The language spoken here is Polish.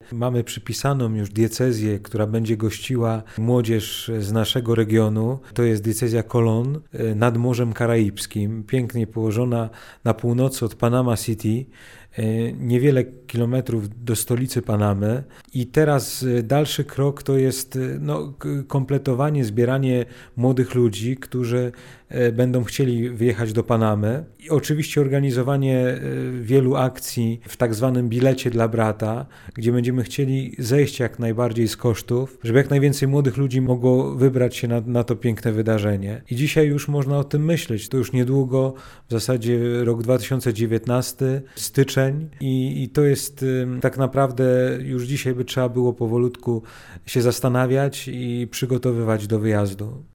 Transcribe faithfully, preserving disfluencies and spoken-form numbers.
Mamy przypisaną już diecezję, która będzie gościła młodzież z naszego regionu. To jest diecezja Colón nad Morzem Karaibskim, pięknie położona na północy od Panama City, niewiele kilometrów do stolicy Panamy. I teraz dalszy krok to jest no, kompletowanie, zbieranie młodych ludzi, którzy będą chcieli wyjechać do Panamy. I oczywiście organizowanie wielu akcji w tak zwanym bilecie dla brata, gdzie będziemy chcieli zejść jak najbardziej z kosztów, żeby jak najwięcej młodych ludzi mogło wybrać się na, na to piękne wydarzenie. I dzisiaj już można o tym myśleć. To już niedługo, w zasadzie rok dwa tysiące dziewiętnasty, styczeń i, i to jest tak naprawdę już dzisiaj by trzeba było powolutku się zastanawiać i przygotowywać do wyjazdu.